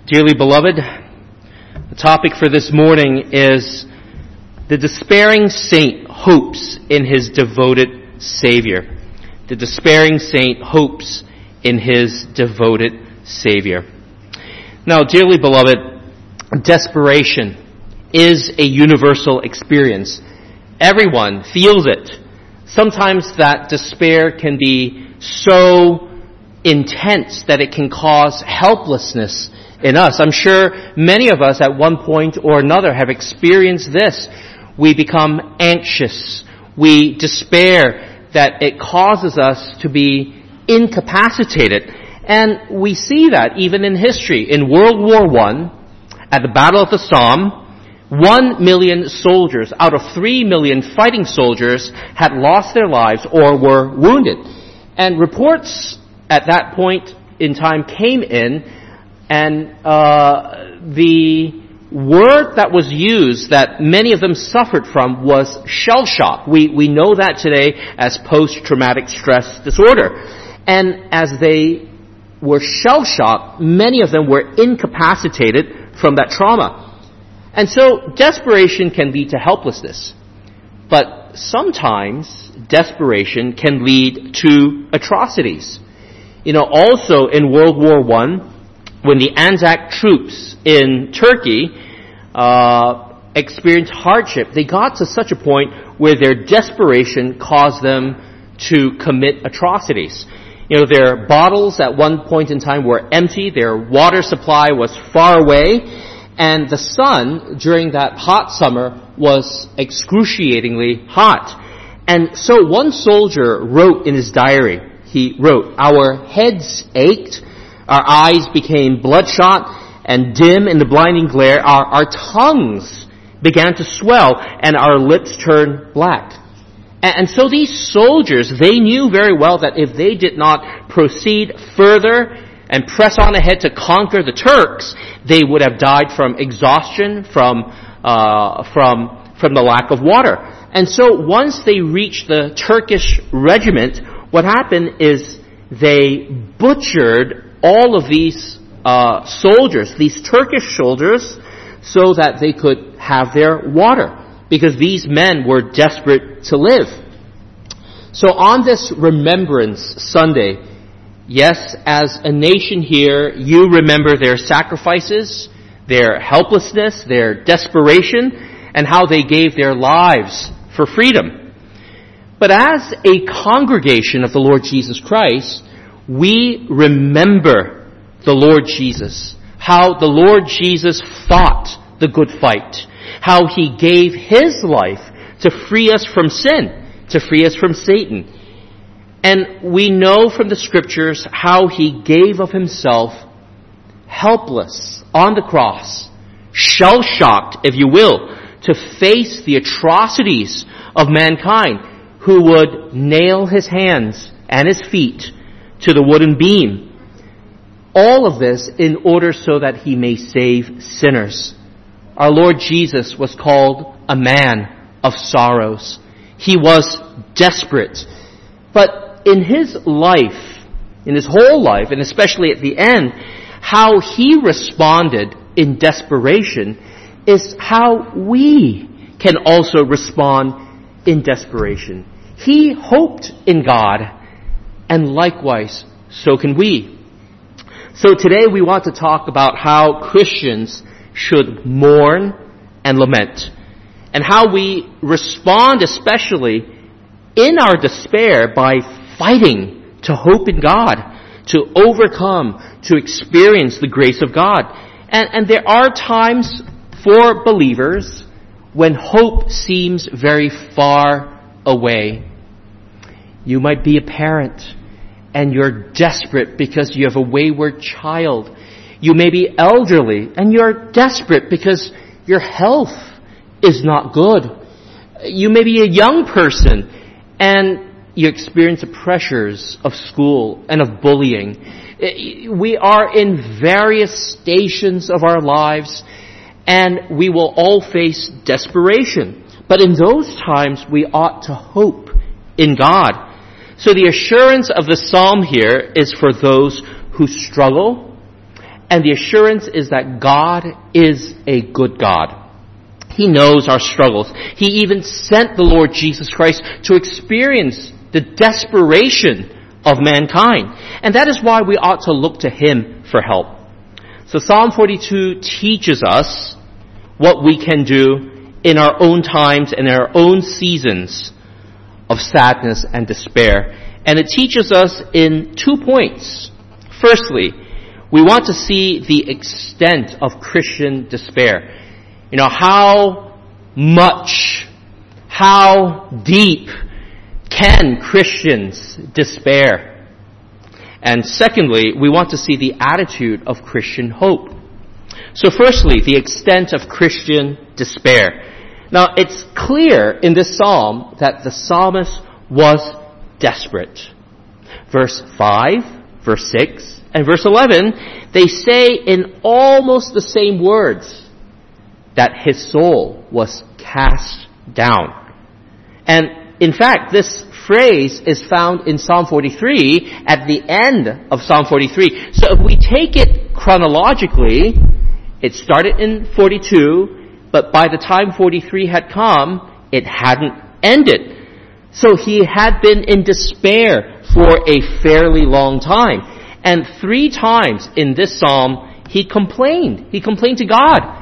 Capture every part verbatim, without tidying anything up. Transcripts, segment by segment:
Dearly beloved, the topic for this morning is the despairing saint hopes in his devoted Savior. The despairing saint hopes in his devoted Savior. Now, dearly beloved, desperation is a universal experience. Everyone feels it. Sometimes that despair can be so intense that it can cause helplessness in us. I'm sure many of us at one point or another have experienced this. We become anxious. We despair that it causes us to be incapacitated. And we see that even in history. In World War One, at the Battle of the Somme, one million soldiers out of three million fighting soldiers had lost their lives or were wounded. And reports at that point in time came in, and uh, the word that was used that many of them suffered from was shell shock. We we know that today as post-traumatic stress disorder. And as they were shell shocked, many of them were incapacitated from that trauma. And so desperation can lead to helplessness. But sometimes desperation can lead to atrocities. You know, also in World War One, when the Anzac troops in Turkey uh, experienced hardship, they got to such a point where their desperation caused them to commit atrocities. You know, their bottles at one point in time were empty, their water supply was far away, and the sun during that hot summer was excruciatingly hot. And so one soldier wrote in his diary, he wrote, "Our heads ached, our eyes became bloodshot and dim in the blinding glare. Our, our tongues began to swell and our lips turned black." And, and so these soldiers, they knew very well that if they did not proceed further and press on ahead to conquer the Turks, they would have died from exhaustion, from uh, from from the lack of water. And so once they reached the Turkish regiment, what happened is they butchered all of these uh, soldiers, these Turkish soldiers, so that they could have their water, because these men were desperate to live. So on this Remembrance Sunday, yes, as a nation here, you remember their sacrifices, their helplessness, their desperation, and how they gave their lives for freedom. But as a congregation of the Lord Jesus Christ, we remember the Lord Jesus, how the Lord Jesus fought the good fight, how He gave His life to free us from sin, to free us from Satan. And we know from the Scriptures how He gave of Himself helpless on the cross, shell-shocked, if you will, to face the atrocities of mankind, who would nail His hands and His feet to the wooden beam. All of this in order so that He may save sinners. Our Lord Jesus was called a man of sorrows. He was desperate. But in His life, in His whole life, and especially at the end, how He responded in desperation is how we can also respond in desperation. He hoped in God, and likewise, so can we. So today we want to talk about how Christians should mourn and lament, and how we respond especially in our despair by fighting to hope in God, to overcome, to experience the grace of God. And, and there are times for believers when hope seems very far away. You might be a parent and you're desperate because you have a wayward child. You may be elderly and you're desperate because your health is not good. You may be a young person and you experience the pressures of school and of bullying. We are in various stations of our lives, and we will all face desperation. But in those times, we ought to hope in God. So the assurance of the psalm here is for those who struggle And the assurance is that God is a good God. He knows our struggles. He even sent the Lord Jesus Christ to experience the desperation of mankind. And that is why we ought to look to Him for help. So Psalm forty-two teaches us what we can do in our own times and in our own seasons of sadness and despair. And it teaches us in two points. Firstly, we want to see the extent of Christian despair. You know, how much, how deep can Christians despair? And secondly, we want to see the attitude of Christian hope. So firstly, the extent of Christian despair. Now, it's clear in this psalm that the psalmist was desperate. Verse five, verse six, and verse eleven, they say in almost the same words that his soul was cast down. And in fact, this phrase is found in Psalm forty-three at the end of Psalm forty-three. So if we take it chronologically, it started in forty-two, but by the time forty-three had come, it hadn't ended. So he had been in despair for a fairly long time. And three times in this psalm, he complained. He complained to God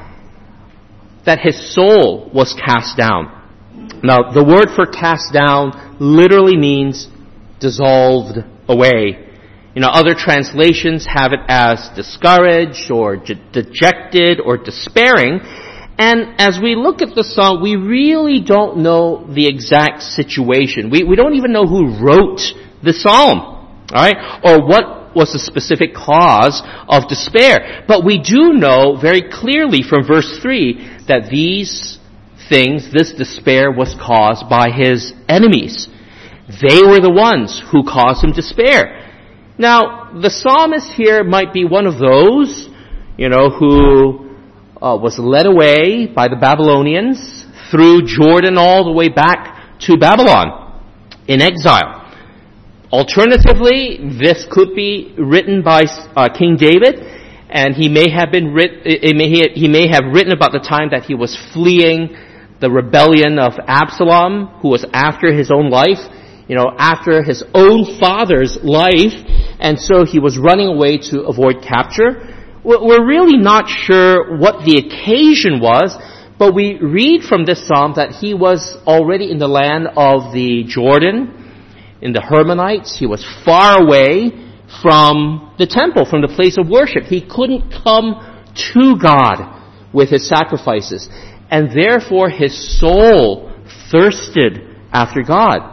that his soul was cast down. Now, the word for cast down literally means dissolved away. You know, other translations have it as discouraged or de- dejected or despairing. And as we look at the psalm, we really don't know the exact situation. We, we don't even know who wrote the psalm, all right, or what was the specific cause of despair. But we do know very clearly from verse three that these things, this despair was caused by his enemies. They were the ones who caused him despair. Now, the psalmist here might be one of those, you know, who uh, was led away by the Babylonians through Jordan all the way back to Babylon in exile. Alternatively, this could be written by uh, King David, and he may have been writ- it may, he may have written about the time that he was fleeing the rebellion of Absalom, who was after his own life, you know, after his own father's life, and so he was running away to avoid capture. We're really not sure what the occasion was, but we read from this psalm that he was already in the land of the Jordan, in the Hermonites. He was far away from the temple, from the place of worship. He couldn't come to God with his sacrifices. And therefore his soul thirsted after God.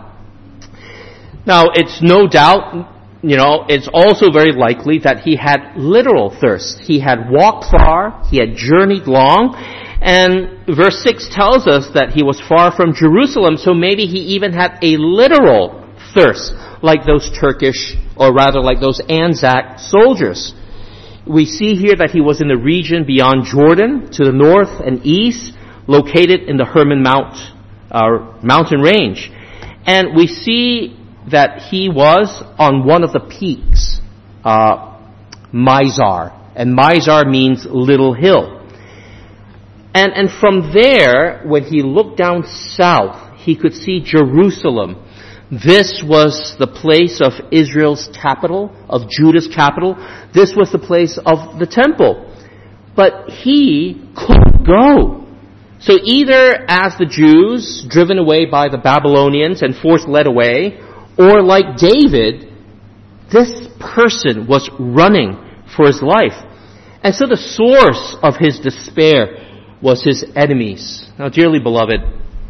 Now, it's no doubt, you know, it's also very likely that he had literal thirst. He had walked far, he had journeyed long, and verse six tells us that he was far from Jerusalem, so maybe he even had a literal thirst, like those Turkish, or rather like those Anzac soldiers. We see here that he was in the region beyond Jordan, to the north and east, located in the Hermon Mount, uh, mountain range. And we see that he was on one of the peaks, uh, Mizar. And Mizar means little hill. And, and from there, when he looked down south, he could see Jerusalem. This was the place of Israel's capital, of Judah's capital. This was the place of the temple. But he couldn't go. So either as the Jews, driven away by the Babylonians and forced led away, or like David, this person was running for his life. And so the source of his despair was his enemies. Now, dearly beloved,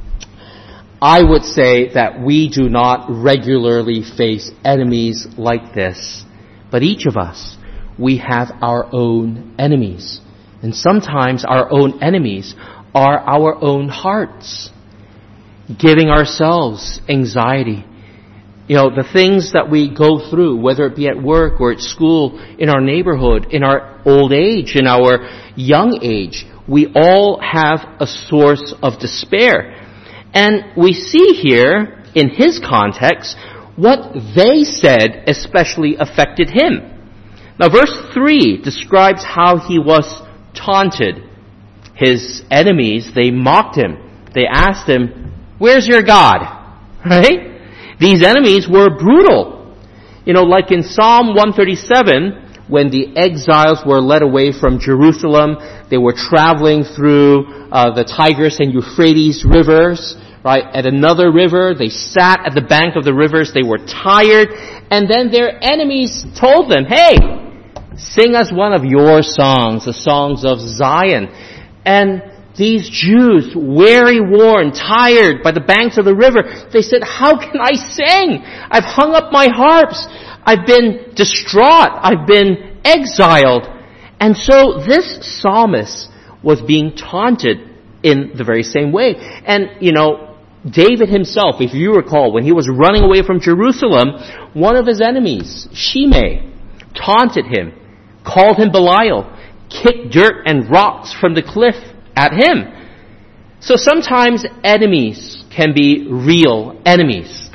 I would say that we do not regularly face enemies like this. But each of us, we have our own enemies. And sometimes our own enemies are our own hearts, giving ourselves anxiety. You know, the things that we go through, whether it be at work or at school, in our neighborhood, in our old age, in our young age, we all have a source of despair. And we see here, in his context, what they said especially affected him. Now verse three describes how he was taunted. His enemies, they mocked him. They asked him, "Where's your God?" Right? These enemies were brutal. You know, like in Psalm one thirty-seven, when the exiles were led away from Jerusalem, they were traveling through uh, the Tigris and Euphrates rivers, right? At another river, they sat at the bank of the rivers, they were tired, and then their enemies told them, "Hey, sing us one of your songs, the songs of Zion." And these Jews, weary, worn, tired by the banks of the river, they said, "How can I sing? I've hung up my harps. I've been distraught. I've been exiled." And so this psalmist was being taunted in the very same way. And, you know, David himself, if you recall, when he was running away from Jerusalem, one of his enemies, Shimei, taunted him, called him Belial, kicked dirt and rocks from the cliff at him. So sometimes enemies can be real enemies.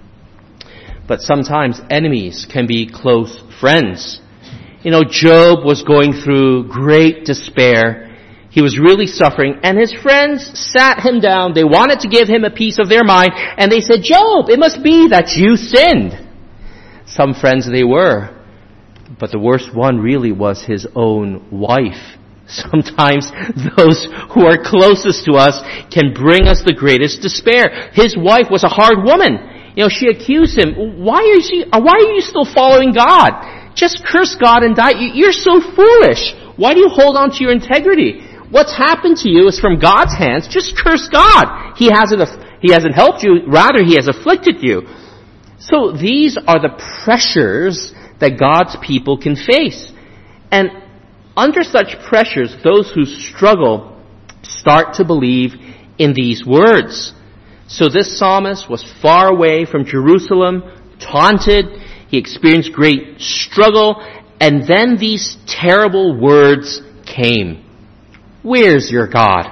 But sometimes enemies can be close friends. You know, Job was going through great despair. He was really suffering, and his friends sat him down. They wanted to give him a piece of their mind, and they said, "Job, it must be that you sinned." Some friends they were, but the worst one really was his own wife. Sometimes those who are closest to us can bring us the greatest despair. His wife was a hard woman. You know, she accused him. Why are you, why are you still following God? Just curse God and die. You're so foolish. Why do you hold on to your integrity? What's happened to you is from God's hands. Just curse God. He hasn't, he hasn't helped you. Rather, He has afflicted you. So these are the pressures that God's people can face. And under such pressures, those who struggle start to believe in these words. So this psalmist was far away from Jerusalem, taunted. He experienced great struggle, and then these terrible words came. "Where's your God?"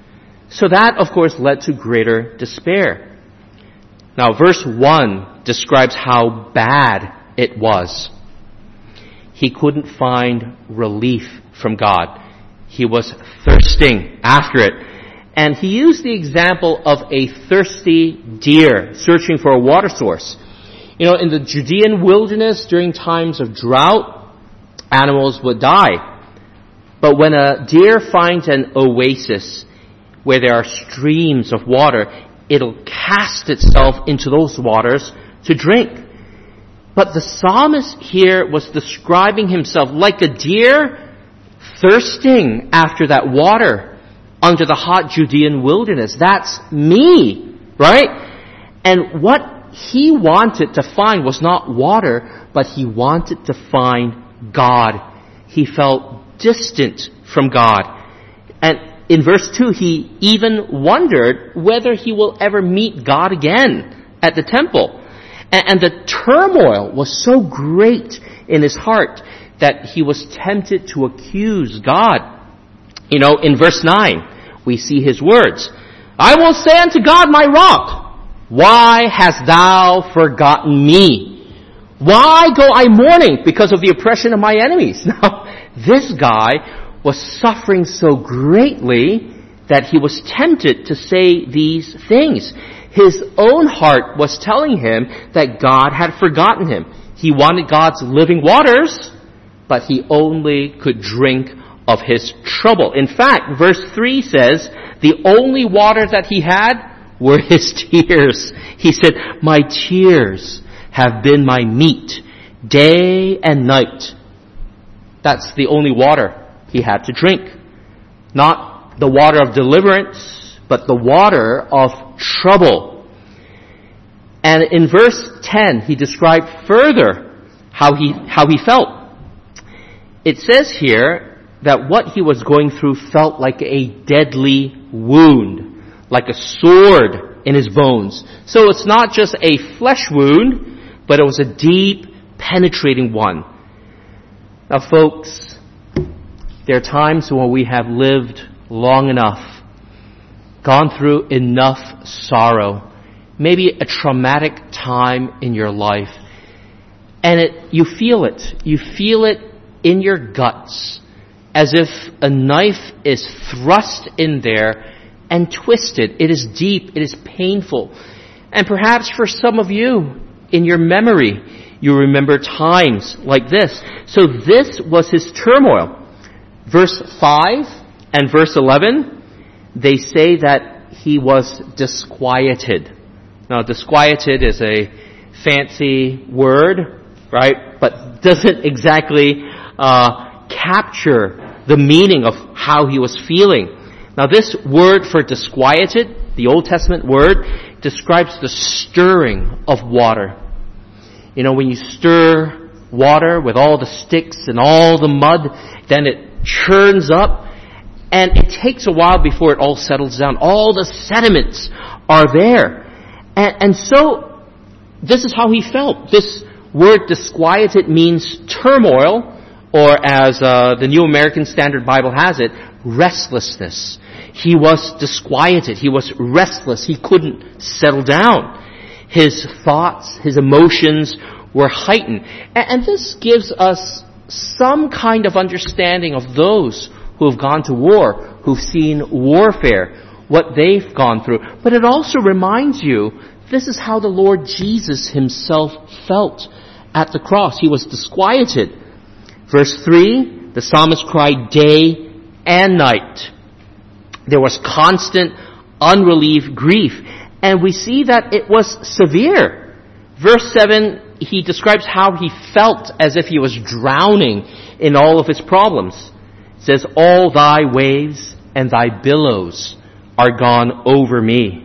So that, of course, led to greater despair. Now, verse one describes how bad it was. He couldn't find relief from God. He was thirsting after it. And he used the example of a thirsty deer searching for a water source. You know, in the Judean wilderness during times of drought, animals would die. But when a deer finds an oasis where there are streams of water, it'll cast itself into those waters to drink. But the psalmist here was describing himself like a deer thirsting after that water under the hot Judean wilderness. That's me, right? And what he wanted to find was not water, but he wanted to find God. He felt distant from God. And in verse two, he even wondered whether he will ever meet God again at the temple. And the turmoil was so great in his heart that he was tempted to accuse God. You know, in verse nine, we see his words. "I will say unto God my rock, why hast thou forgotten me? Why go I mourning because of the oppression of my enemies?" Now, this guy was suffering so greatly that he was tempted to say these things. His own heart was telling him that God had forgotten him. He wanted God's living waters, but he only could drink of his trouble. In fact, verse three says, the only water that he had were his tears. He said, "My tears have been my meat day and night." That's the only water he had to drink. Not the water of deliverance, but the water of trouble. And in verse ten, he described further how he, how he felt. It says here that what he was going through felt like a deadly wound, like a sword in his bones. So it's not just a flesh wound, but it was a deep, penetrating one. Now folks, there are times when we have lived long enough, gone through enough sorrow, maybe a traumatic time in your life, and it, you feel it. You feel it in your guts, as if a knife is thrust in there and twisted. It is deep. It is painful. And perhaps for some of you, in your memory, you remember times like this. So this was his turmoil. Verse five and verse eleven, they say that he was disquieted. Now, disquieted is a fancy word, right? But doesn't exactly uh, capture the meaning of how he was feeling. Now, this word for disquieted, the Old Testament word, describes the stirring of water. You know, when you stir water with all the sticks and all the mud, then it churns up, and it takes a while before it all settles down. All the sediments are there. And, and so, this is how he felt. This word disquieted means turmoil, or as uh, the New American Standard Bible has it, restlessness. He was disquieted. He was restless. He couldn't settle down. His thoughts, his emotions were heightened. And, and this gives us some kind of understanding of those who have gone to war, who've seen warfare, what they've gone through. But it also reminds you, this is how the Lord Jesus himself felt at the cross. He was disquieted. Verse three, the psalmist cried day and night. There was constant, unrelieved grief. And we see that it was severe. Verse seven, he describes how he felt as if he was drowning in all of his problems. It says, all thy waves and thy billows are gone over me.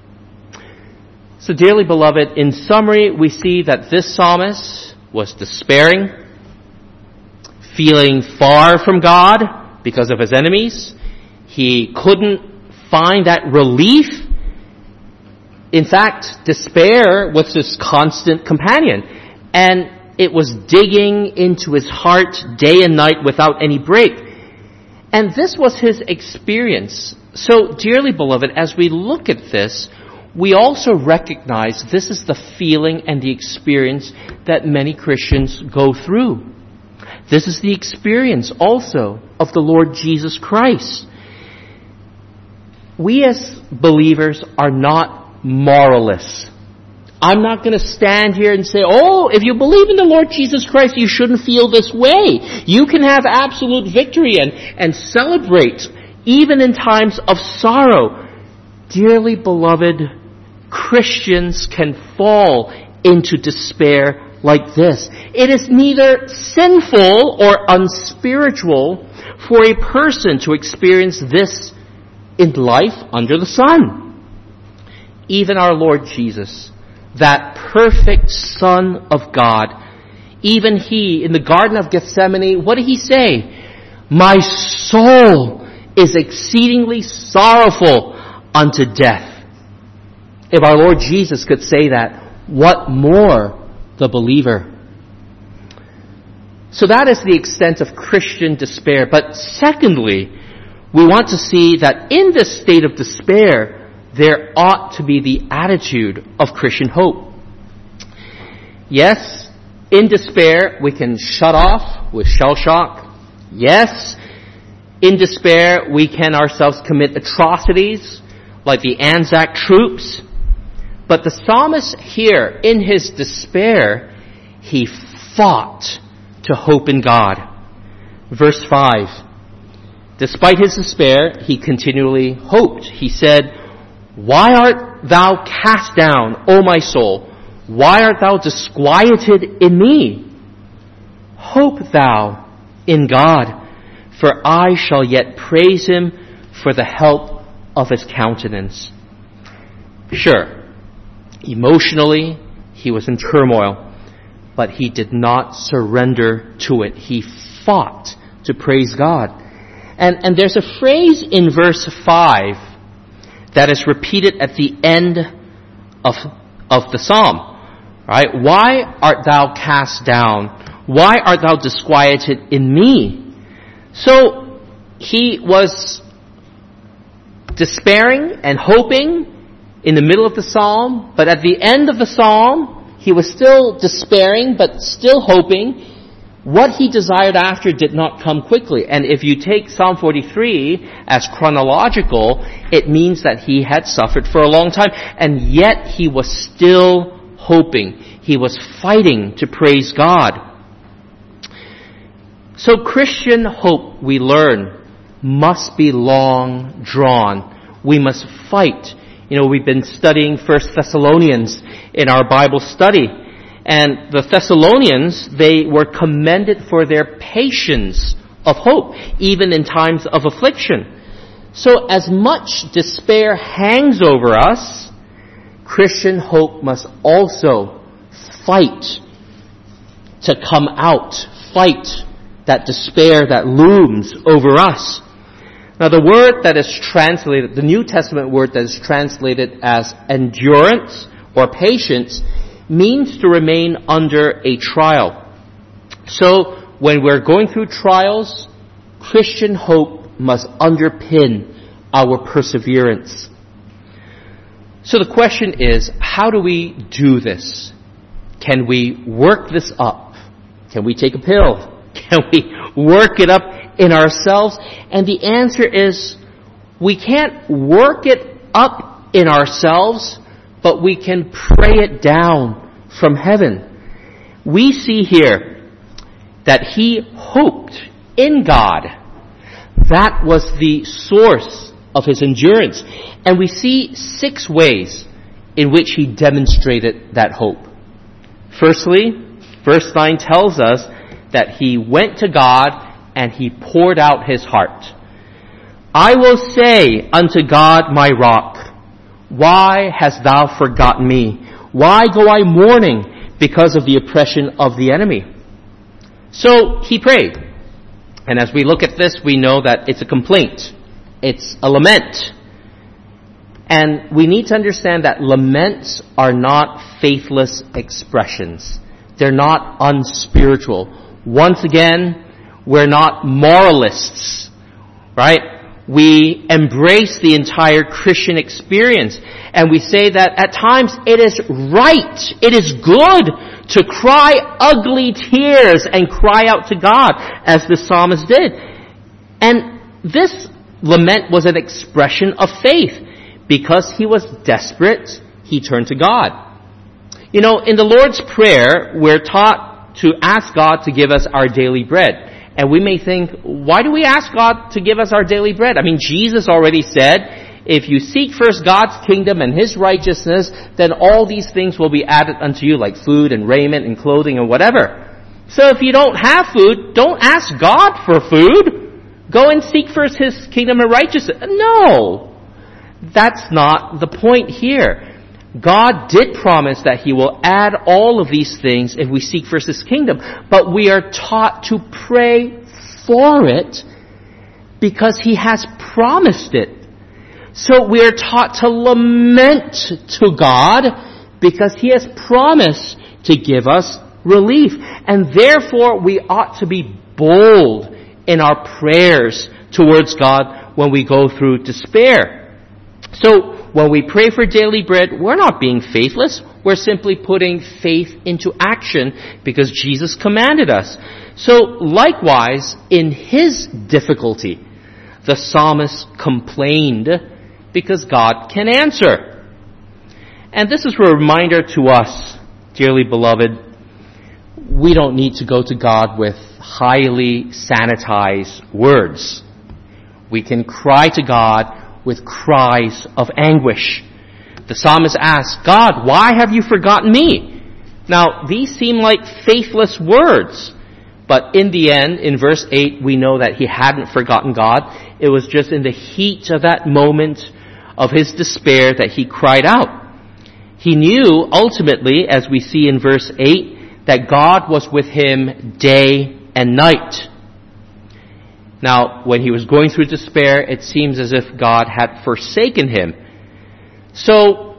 So dearly beloved, in summary, we see that this psalmist was despairing, feeling far from God because of his enemies. He couldn't find that relief. In fact, despair was his constant companion, and it was digging into his heart day and night without any break. And this was his experience. So, dearly beloved, as we look at this, we also recognize this is the feeling and the experience that many Christians go through. This is the experience also of the Lord Jesus Christ. We as believers are not moralists. I'm not going to stand here and say, oh, if you believe in the Lord Jesus Christ, you shouldn't feel this way. You can have absolute victory and, and celebrate even in times of sorrow. Dearly beloved, Christians can fall into despair like this. It is neither sinful or unspiritual for a person to experience this in life under the sun. Even our Lord Jesus, that perfect Son of God, even He, in the Garden of Gethsemane, what did He say? My soul is exceedingly sorrowful unto death. If our Lord Jesus could say that, what more the believer? So that is the extent of Christian despair. But secondly, we want to see that in this state of despair, there ought to be the attitude of Christian hope. Yes, in despair, we can shut off with shell shock. Yes, in despair, we can ourselves commit atrocities like the Anzac troops. But the psalmist here, in his despair, he fought to hope in God. Verse five. Despite his despair, he continually hoped. He said, why art thou cast down, O my soul? Why art thou disquieted in me? Hope thou in God, for I shall yet praise him for the help of his countenance. Sure, emotionally, he was in turmoil, but he did not surrender to it. He fought to praise God. And, and there's a phrase in verse five that is repeated at the end of, of the psalm. Right? Why art thou cast down? Why art thou disquieted in me? So, he was despairing and hoping in the middle of the psalm, but at the end of the psalm, he was still despairing, but still hoping. what he desired after did not come quickly. And if you take Psalm forty-three as chronological, it means that he had suffered for a long time, and yet he was still hoping. He was fighting to praise God. So Christian hope, we learn, must be long drawn. We must fight. You know, we've been studying First Thessalonians in our Bible study. And the Thessalonians, they were commended for their patience of hope, even in times of affliction. So as much despair hangs over us, Christian hope must also fight to come out, fight that despair that looms over us. Now the word that is translated, the New Testament word that is translated as endurance or patience, means to remain under a trial. So when we're going through trials, Christian hope must underpin our perseverance. So the question is, how do we do this? Can we work this up? Can we take a pill? Can we work it up in ourselves? And the answer is, we can't work it up in ourselves, but we can pray it down from heaven. We see here that he hoped in God. That was the source of his endurance. And we see six ways in which he demonstrated that hope. Firstly, verse nine tells us that he went to God and he poured out his heart. I will say unto God my rock, why hast thou forgotten me? Why go I mourning because of the oppression of the enemy? So he prayed. And as we look at this, we know that it's a complaint. It's a lament. And we need to understand that laments are not faithless expressions. They're not unspiritual. Once again, we're not moralists, right? We embrace the entire Christian experience, and we say that at times it is right, it is good to cry ugly tears and cry out to God, as the psalmist did. And this lament was an expression of faith. Because he was desperate, he turned to God. You know, in the Lord's Prayer, we're taught to ask God to give us our daily bread. And we may think, why do we ask God to give us our daily bread? I mean, Jesus already said, if you seek first God's kingdom and his righteousness, then all these things will be added unto you, like food and raiment and clothing and whatever. So if you don't have food, don't ask God for food. Go and seek first his kingdom and righteousness. No! That's not the point here. God did promise that he will add all of these things if we seek first his kingdom. But we are taught to pray for it because he has promised it. So we are taught to lament to God because he has promised to give us relief. And therefore we ought to be bold in our prayers towards God when we go through despair. So when we pray for daily bread, we're not being faithless. We're simply putting faith into action because Jesus commanded us. So likewise, in his difficulty, the psalmist complained because God can answer. And this is a reminder to us, dearly beloved, we don't need to go to God with highly sanitized words. We can cry to God with cries of anguish. The psalmist asks, God, why have you forgotten me? Now, these seem like faithless words. But in the end, in verse eight, we know that he hadn't forgotten God. It was just in the heat of that moment of his despair that he cried out. He knew, ultimately, as we see in verse eight, that God was with him day and night. Now, when he was going through despair, it seems as if God had forsaken him. So,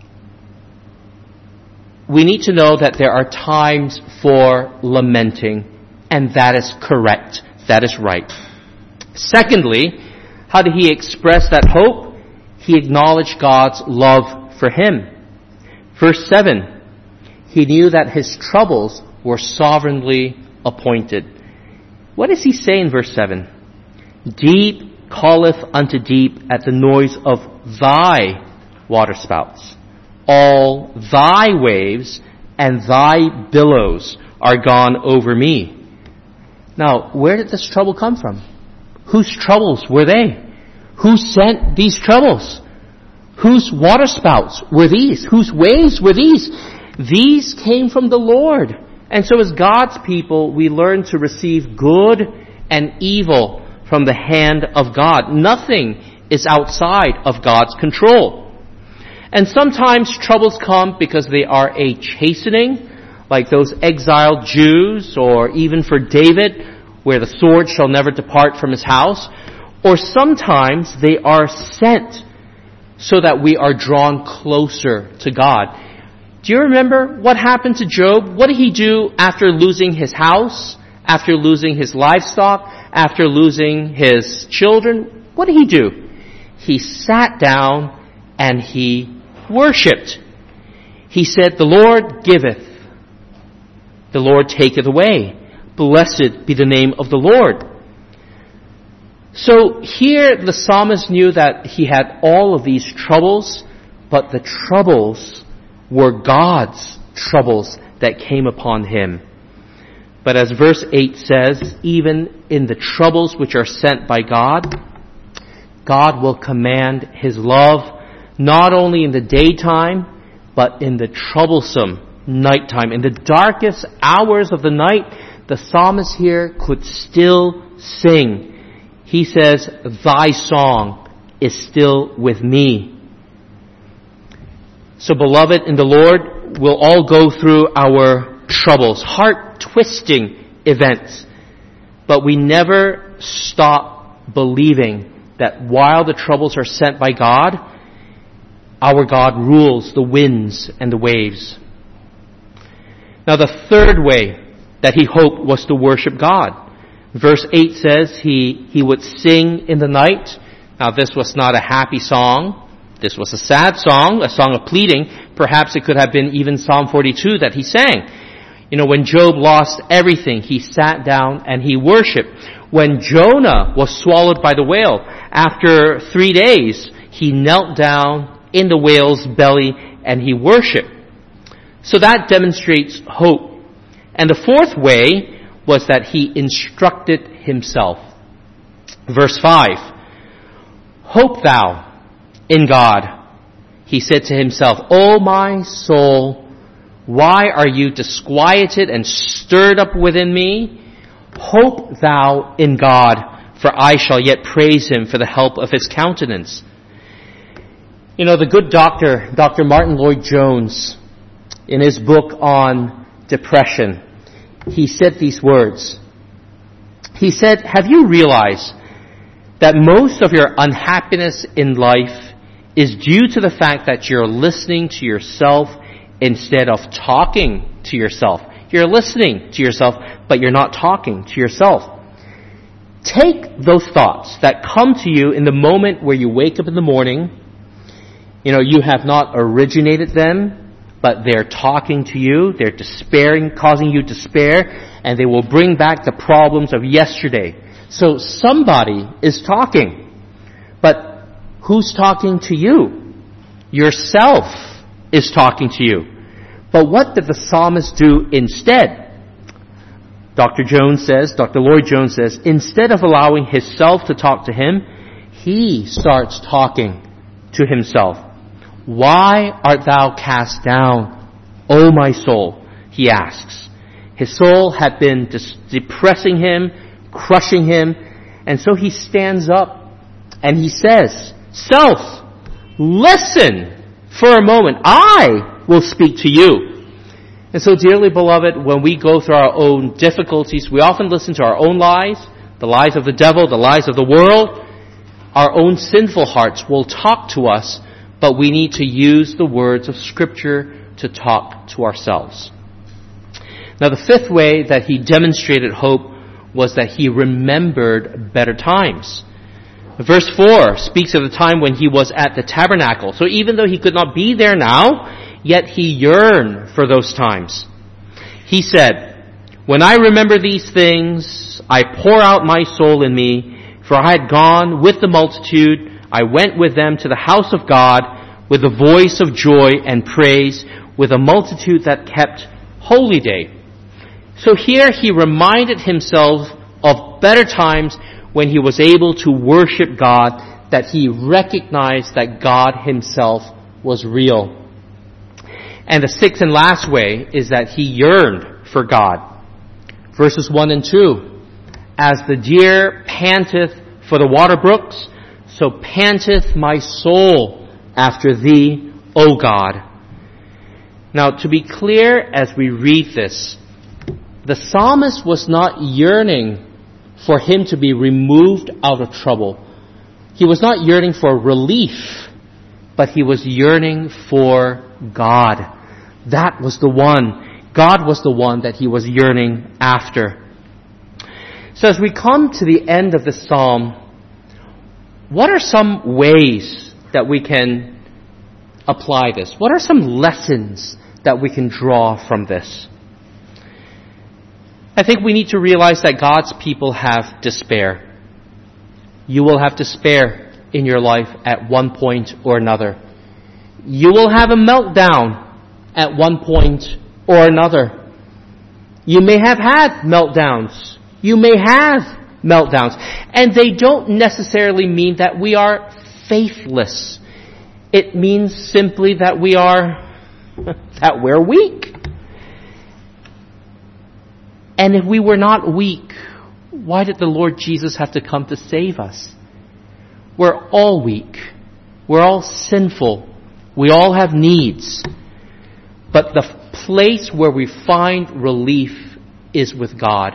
we need to know that there are times for lamenting, and that is correct. That is right. Secondly, how did he express that hope? He acknowledged God's love for him. Verse seven, he knew that his troubles were sovereignly appointed. What does he say in verse seven? Deep calleth unto deep at the noise of thy waterspouts. All thy waves and thy billows are gone over me. Now, where did this trouble come from? Whose troubles were they? Who sent these troubles? Whose waterspouts were these? Whose waves were these? These came from the Lord. And so as God's people, we learn to receive good and evil from the hand of God. Nothing is outside of God's control. And sometimes troubles come because they are a chastening, like those exiled Jews, or even for David, where the sword shall never depart from his house. Or sometimes they are sent so that we are drawn closer to God. Do you remember what happened to Job? What did he do after losing his house, after losing his livestock, after losing his children? What did he do? He sat down and he worshipped. He said, "The Lord giveth, the Lord taketh away. Blessed be the name of the Lord." So here the psalmist knew that he had all of these troubles, but the troubles were God's troubles that came upon him. But as verse eight says, even in the troubles which are sent by God, God will command His love not only in the daytime, but in the troublesome nighttime. In the darkest hours of the night, the psalmist here could still sing. He says, "Thy song is still with me." So beloved in the Lord, we'll all go through our troubles, heart-twisting events. But we never stop believing that while the troubles are sent by God, our God rules the winds and the waves. Now the third way that he hoped was to worship God. Verse eight says he, he would sing in the night. Now this was not a happy song. This was a sad song, a song of pleading. Perhaps it could have been even Psalm forty-two that he sang. You know, when Job lost everything, he sat down and he worshiped. When Jonah was swallowed by the whale, after three days, he knelt down in the whale's belly and he worshiped. So that demonstrates hope. And the fourth way was that he instructed himself. Verse five, "Hope thou in God." He said to himself, "O my soul, why are you disquieted and stirred up within me? Hope thou in God, for I shall yet praise Him for the help of His countenance." You know, the good doctor, Doctor Martin Lloyd-Jones, in his book on depression, he said these words. He said, "Have you realized that most of your unhappiness in life is due to the fact that you're listening to yourself instead of talking to yourself? You're listening to yourself, but you're not talking to yourself. Take those thoughts that come to you in the moment where you wake up in the morning. You know, you have not originated them, but they're talking to you, they're despairing, causing you despair, and they will bring back the problems of yesterday. So somebody is talking. But who's talking to you? Yourself is talking to you. But what did the psalmist do instead? Doctor Jones says, Doctor Lloyd-Jones says, instead of allowing himself to talk to him, he starts talking to himself. "Why art thou cast down, O my soul?" he asks. His soul had been dis- depressing him, crushing him, and so he stands up and he says, "Self, listen for a moment. I will speak to you." And so, dearly beloved, when we go through our own difficulties, we often listen to our own lies, the lies of the devil, the lies of the world. Our own sinful hearts will talk to us, but we need to use the words of Scripture to talk to ourselves. Now, the fifth way that he demonstrated hope was that he remembered better times. Verse four speaks of the time when he was at the tabernacle. So even though he could not be there now, yet he yearned for those times. He said, When I remember these things, I pour out my soul in me, for I had gone with the multitude. I went with them to the house of God with a voice of joy and praise, with a multitude that kept holy day. So here he reminded himself of better times when he was able to worship God, that he recognized that God himself was real. And the sixth and last way is that he yearned for God. Verses one and two. As the deer panteth for the water brooks, so panteth my soul after thee, O God. Now, to be clear as we read this, the psalmist was not yearning for him to be removed out of trouble. He was not yearning for relief, but he was yearning for God. That was the one. God was the one that he was yearning after. So as we come to the end of the psalm, what are some ways that we can apply this? What are some lessons that we can draw from this? I think we need to realize that God's people have despair. You will have despair in your life at one point or another. You will have a meltdown at one point or another. You may have had meltdowns. You may have meltdowns. And they don't necessarily mean that we are faithless. It means simply that we are, that we're weak. And if we were not weak, why did the Lord Jesus have to come to save us? We're all weak. We're all sinful. We all have needs. But the place where we find relief is with God.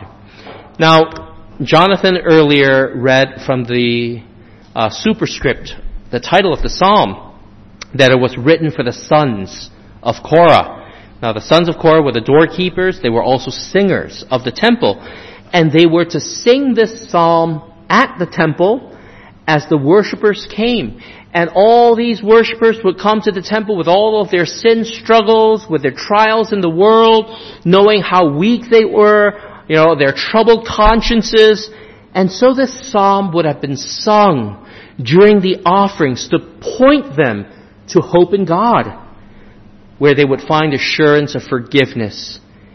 Now, Jonathan earlier read from the uh, superscript, the title of the psalm, that it was written for the sons of Korah. Now, the sons of Korah were the doorkeepers. They were also singers of the temple. And they were to sing this psalm at the temple as the worshipers came. And all these worshipers would come to the temple with all of their sin struggles, with their trials in the world, knowing how weak they were, you know, their troubled consciences. And so this psalm would have been sung during the offerings to point them to hope in God, where they would find assurance of forgiveness.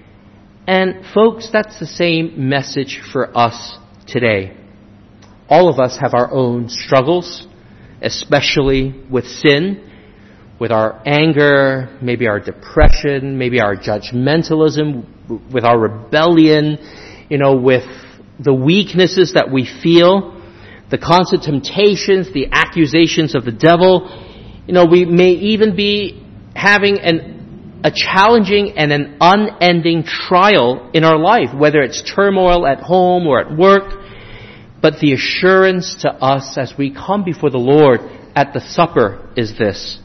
And folks, that's the same message for us today. All of us have our own struggles, especially with sin, with our anger, maybe our depression, maybe our judgmentalism, with our rebellion, you know, with the weaknesses that we feel, the constant temptations, the accusations of the devil. You know, we may even be having an, a challenging and an unending trial in our life, whether it's turmoil at home or at work. But the assurance to us as we come before the Lord at the supper is this: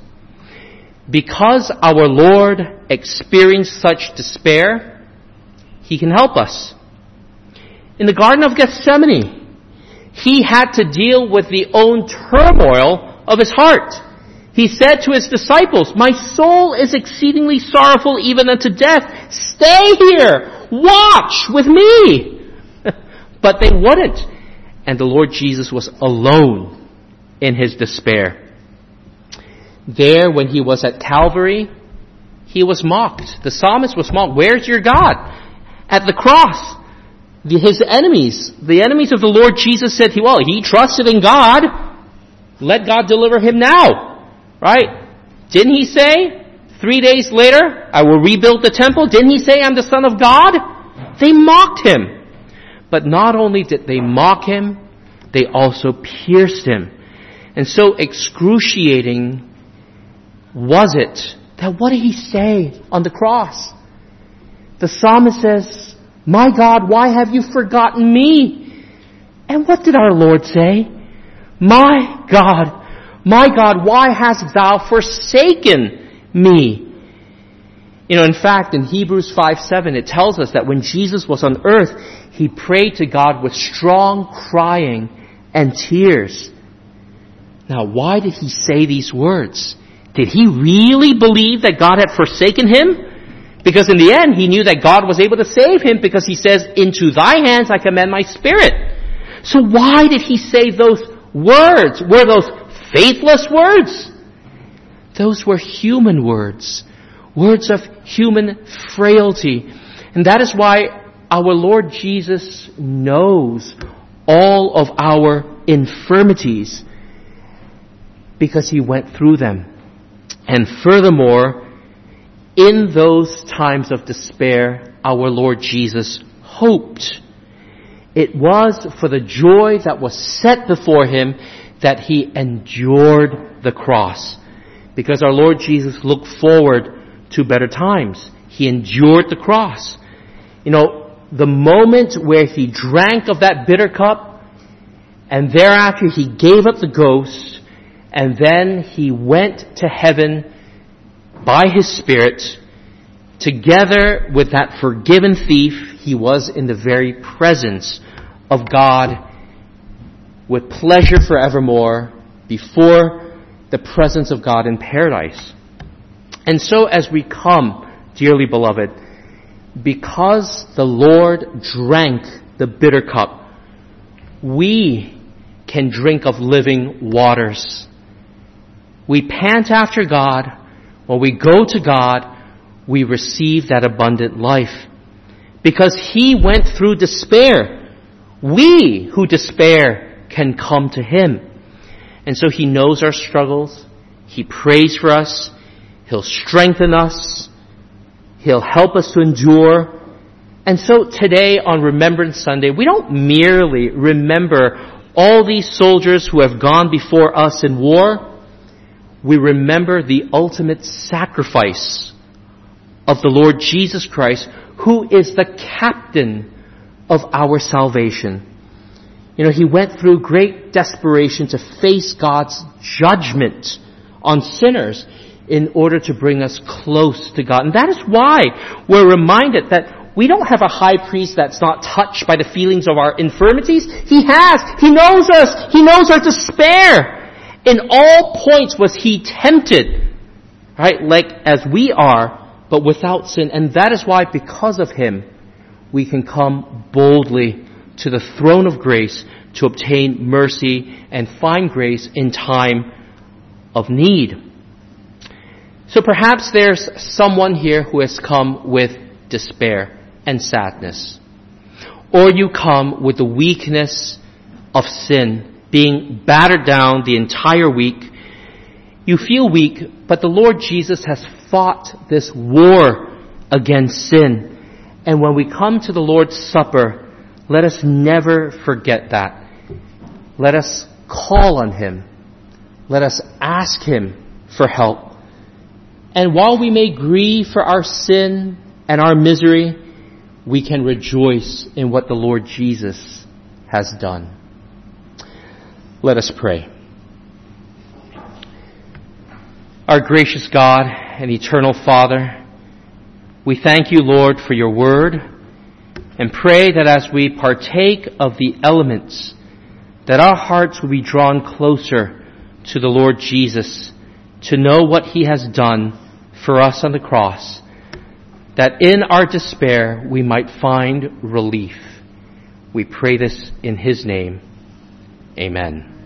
because our Lord experienced such despair, He can help us. In the Garden of Gethsemane, He had to deal with the own turmoil of His heart. He said to His disciples, "My soul is exceedingly sorrowful even unto death. Stay here. Watch with me." But they wouldn't. And the Lord Jesus was alone in His despair. There, when He was at Calvary, He was mocked. The psalmist was mocked. Where's your God? At the cross, the, His enemies, the enemies of the Lord Jesus said, well, He trusted in God. Let God deliver Him now. Right? Didn't He say, three days later, I will rebuild the temple? Didn't He say, I'm the Son of God? They mocked Him. But not only did they mock Him, they also pierced Him. And so excruciating was it that what did He say on the cross? The psalmist says, "My God, why have you forgotten me?" And what did our Lord say? "My God, my God, why hast thou forsaken me?" You know, in fact, in Hebrews five seven, it tells us that when Jesus was on earth, He prayed to God with strong crying and tears. Now, why did He say these words? Did He really believe that God had forsaken Him? Because in the end, he knew that God was able to save him because he says, into thy hands I commend my spirit. So why did he say those words? Were those faithless words? Those were human words. Words of human frailty. And that is why our Lord Jesus knows all of our infirmities, because he went through them. And furthermore, in those times of despair, our Lord Jesus hoped. It was for the joy that was set before him that he endured the cross. Because our Lord Jesus looked forward to better times. He endured the cross. You know, the moment where he drank of that bitter cup, and thereafter he gave up the ghost, and then he went to heaven by his Spirit. Together with that forgiven thief, he was in the very presence of God with pleasure forevermore before the presence of God in paradise. And so as we come, dearly beloved, because the Lord drank the bitter cup, we can drink of living waters. We pant after God. When we go to God, we receive that abundant life. Because he went through despair, we who despair can come to him. And so he knows our struggles. He prays for us. He'll strengthen us. He'll help us to endure. And so today on Remembrance Sunday, we don't merely remember all these soldiers who have gone before us in war. We remember the ultimate sacrifice of the Lord Jesus Christ, who is the captain of our salvation. You know, he went through great desperation to face God's judgment on sinners in order to bring us close to God. And that is why we're reminded that we don't have a high priest that's not touched by the feelings of our infirmities. He has. He knows us. He knows our despair. In all points was he tempted, right, like as we are, but without sin. And that is why, because of him, we can come boldly to the throne of grace to obtain mercy and find grace in time of need. So perhaps there's someone here who has come with despair and sadness. Or you come with the weakness of sin, being battered down the entire week. You feel weak, but the Lord Jesus has fought this war against sin. And when we come to the Lord's Supper, let us never forget that. Let us call on him. Let us ask him for help. And while we may grieve for our sin and our misery, we can rejoice in what the Lord Jesus has done. Let us pray. Our gracious God and eternal Father, we thank you, Lord, for your word, and pray that as we partake of the elements, that our hearts will be drawn closer to the Lord Jesus, to know what he has done for us on the cross, that in our despair we might find relief. We pray this in his name. Amen.